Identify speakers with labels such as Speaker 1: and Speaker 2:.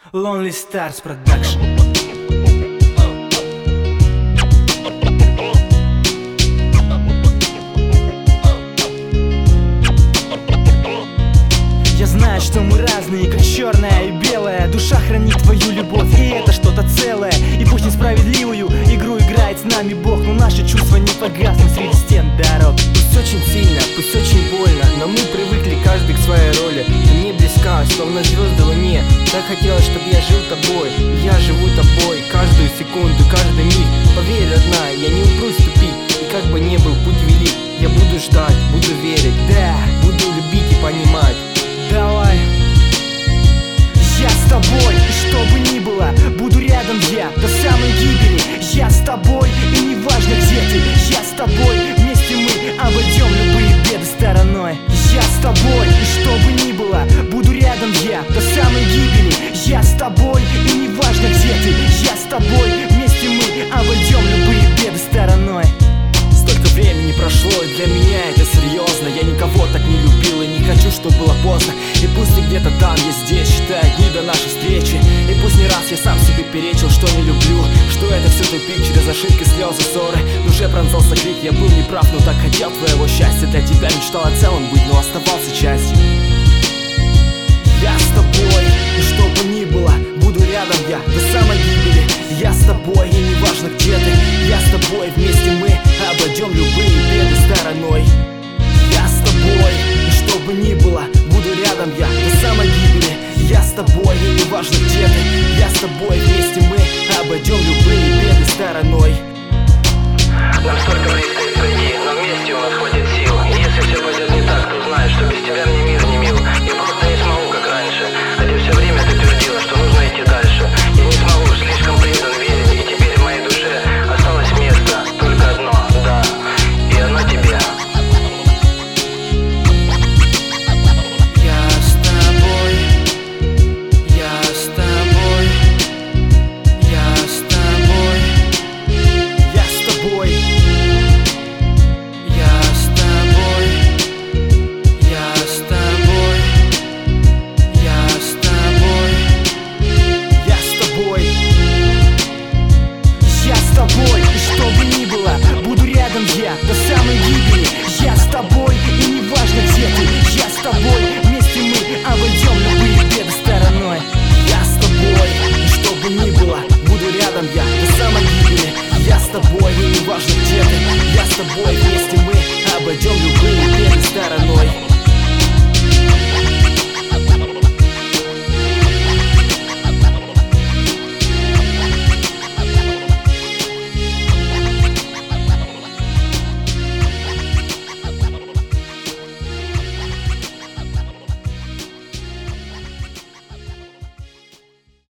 Speaker 1: Lonely Stars Production. Я знаю, что мы разные, как черное и белое. Душа хранит твою любовь, и это что-то целое. И пусть несправедливую игру играет с нами Бог, но наши чувства не погаснут среди стен дорог.
Speaker 2: Пусть очень сильно, пусть очень больно, но мы привыкли каждый к своей роли. Ты мне близка, словно звезды луне. Так хотелось, чтобы я жил тобой, и я живу тобой. Каждую секунду, каждый миг. Поверь, родная, я не упрусь тупить. И как бы ни был путь велик, я буду ждать, буду верить. Да, буду любить и понимать.
Speaker 1: Давай. Я с тобой, и что бы ни было, буду рядом я до самой гибели. Я с тобой, и не важно где ты. Я с тобой, вместе мы обойдем любые беды стороной. Я с тобой, и что бы ни было, буду рядом я до самой гибели. Я с тобой, и не важно где ты. Я с тобой, вместе мы обойдем любые беды стороной.
Speaker 2: Столько времени прошло, и для меня это серьезно. Я никого так не любил и не хочу, чтобы было поздно. И пусть ты где-то там, я здесь, считая дни до нашей встречи. И пусть не раз я сам себе перечил, что не люблю, что это все тупик, через ошибки, слезы, ссоры. В душе пронзался крик, я был неправ, но так хотел твоего счастья. Для тебя мечтал о целом быть, но оставался частью. Я с тобой, и что бы ни было, буду рядом я до самой гибели. Я с тобой, и не важно где ты. Я с тобой, вместе мы обойдем любые беды стороной. Я с тобой, и что бы ни было, буду рядом я до самой гибели. Я с тобой, и не важно где ты. Я с тобой, вместе мы обойдем любые беды стороной.
Speaker 3: Нам столько близко впереди, но вместе у нас ходит